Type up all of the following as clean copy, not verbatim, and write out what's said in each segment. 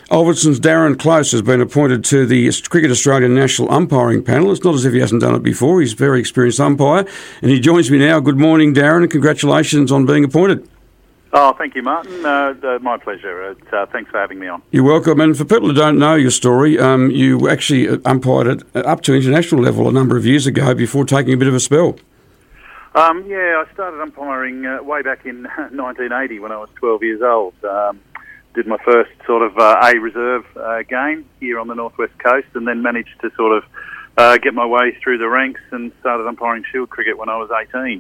Albertson's Darren Close has been appointed to the Cricket Australia National Umpiring Panel. It's not as if he hasn't done it before. He's a very experienced umpire, and he joins me now. Good morning, Darren, and congratulations on being appointed. Oh, thank you, Martin. My pleasure. Thanks for having me on. You're welcome. And for people who don't know your story, you actually umpired it up to international level a number of years ago before taking a bit of a spell. I started umpiring way back in 1980 when I was 12 years old. Did my first sort of A reserve game here on the northwest coast, and then managed to sort of get my way through the ranks and started umpiring Shield cricket when I was 18 in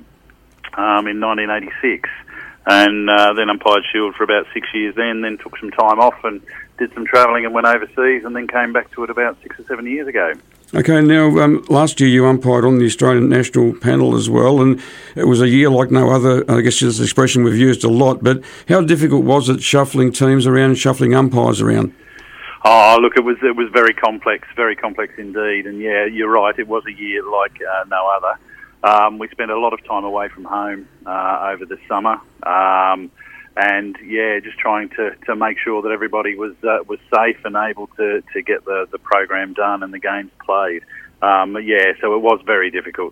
1986. And then umpired Shield for about 6 years then took some time off and did some travelling and went overseas, and then came back to it about 6 or 7 years ago. Okay, now last year you umpired on the Australian National Panel as well, and it was a year like no other. I guess this expression we've used a lot, but how difficult was it shuffling teams around and shuffling umpires around? Oh, look, it was very complex indeed, and yeah, you're right, it was a year like no other. We spent a lot of time away from home over the summer, and yeah, just trying to make sure that everybody was safe and able to get the program done and the games played. So it was very difficult.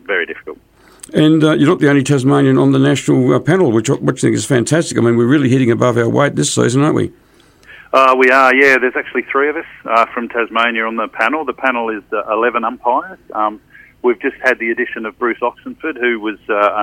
And you're not the only Tasmanian on the national panel, which I think is fantastic. I mean, we're really hitting above our weight this season, aren't we? We are, yeah. There's actually 3 of us from Tasmania on the panel. The panel is 11 umpires. We've just had the addition of Bruce Oxenford, who was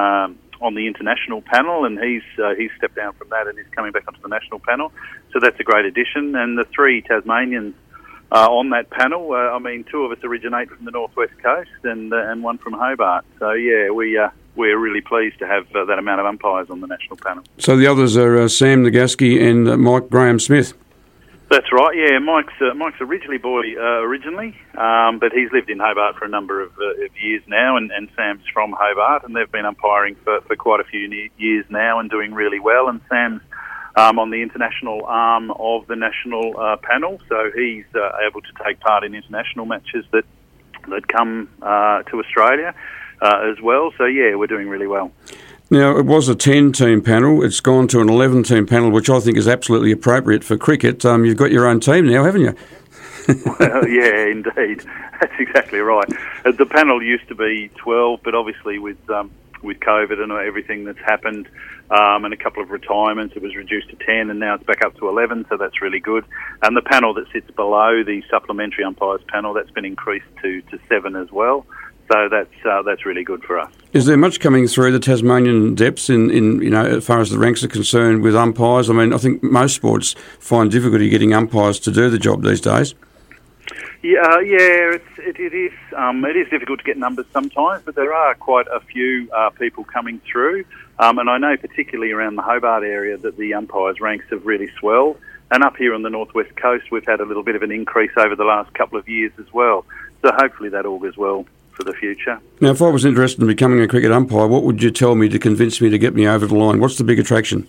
on the international panel, and he's stepped down from that and is coming back onto the national panel. So that's a great addition. And the 3 Tasmanians on that panel, 2 of us originate from the northwest coast and 1 from Hobart. So yeah, we're really pleased to have that amount of umpires on the national panel. So the others are Sam Nagaski and Mike Graham-Smith. That's right, yeah. Mike's a Ridgely boy originally, but he's lived in Hobart for a number of years now, and Sam's from Hobart, and they've been umpiring for quite a few years now and doing really well. And Sam's on the international arm of the national panel, so he's able to take part in international matches that come to Australia as well. So yeah, we're doing really well. Now, it was a 10-team panel. It's gone to an 11-team panel, which I think is absolutely appropriate for cricket. You've got your own team now, haven't you? Well, yeah, indeed. That's exactly right. The panel used to be 12, but obviously with COVID and everything that's happened and a couple of retirements, it was reduced to 10, and now it's back up to 11, so that's really good. And the panel that sits below the supplementary umpires panel, that's been increased to 7 as well. So that's really good for us. Is there much coming through the Tasmanian depths in as far as the ranks are concerned with umpires? I mean, I think most sports find difficulty getting umpires to do the job these days. Yeah, it is. It is difficult to get numbers sometimes, but there are quite a few people coming through. And I know particularly around the Hobart area that the umpires' ranks have really swelled. And up here on the northwest coast, we've had a little bit of an increase over the last couple of years as well. So hopefully that augurs well for the future. Now, if I was interested in becoming a cricket umpire, what would you tell me to convince me to get me over the line? What's the big attraction?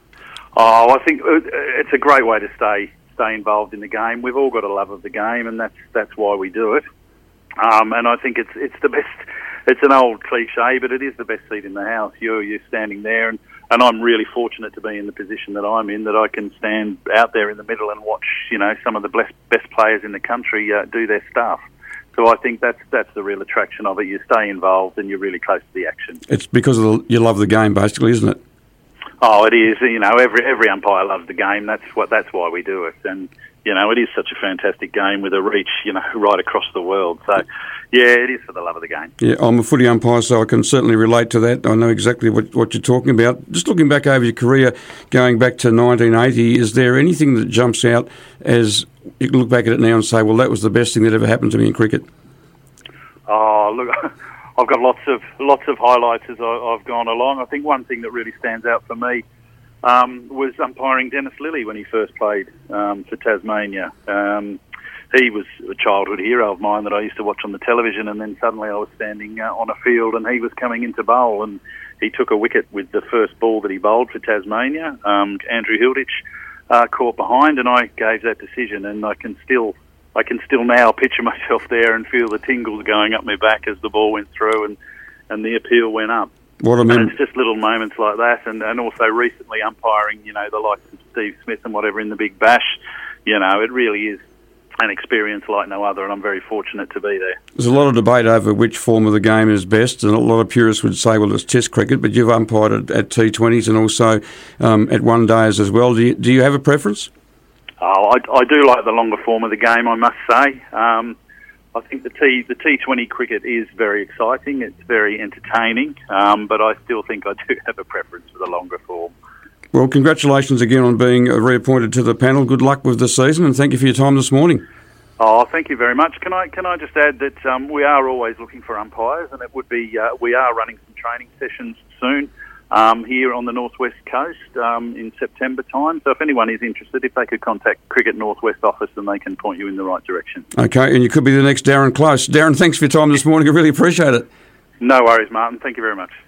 Oh, I think it's a great way to stay involved in the game. We've all got a love of the game, and that's why we do it. And I think it's the best. It's an old cliche, but it is the best seat in the house. You're standing there, and I'm really fortunate to be in the position that I'm in, that I can stand out there in the middle and watch, some of the best players in the country do their stuff. So I think that's the real attraction of it. You stay involved and you're really close to the action. It's because you love the game, basically, isn't it? Oh, it is. Every umpire loves the game. That's why we do it. And it is such a fantastic game with a reach, right across the world. So, yeah, it is for the love of the game. Yeah, I'm a footy umpire, so I can certainly relate to that. I know exactly what you're talking about. Just looking back over your career, going back to 1980, is there anything that jumps out as you can look back at it now and say, well, that was the best thing that ever happened to me in cricket? Oh, look, I've got lots of highlights as I've gone along. I think one thing that really stands out for me was umpiring Dennis Lilly when he first played for Tasmania. He was a childhood hero of mine that I used to watch on the television, and then suddenly I was standing on a field and he was coming in to bowl, and he took a wicket with the first ball that he bowled for Tasmania. Andrew Hilditch caught behind, and I gave that decision, and I can still now picture myself there and feel the tingles going up my back as the ball went through and the appeal went up. And it's just little moments like that, and also recently umpiring, the likes of Steve Smith and whatever in the Big Bash, You know, it really is an experience like no other, and I'm very fortunate to be there. There's a lot of debate over which form of the game is best, and a lot of purists would say, well, it's Test cricket, but you've umpired at T20s and also at one days as well. Do you have a preference? Oh, I do like the longer form of the game, I must say. I think the T20 cricket is very exciting. It's very entertaining, but I still think I do have a preference for the longer form. Well, congratulations again on being reappointed to the panel. Good luck with the season, and thank you for your time this morning. Oh, thank you very much. Can I just add that we are always looking for umpires, and it would be we are running some training sessions soon here on the Northwest Coast in September time. So if anyone is interested, if they could contact Cricket Northwest office, then they can point you in the right direction. Okay, and you could be the next Darren Close. Darren, thanks for your time this morning. I really appreciate it. No worries, Martin. Thank you very much.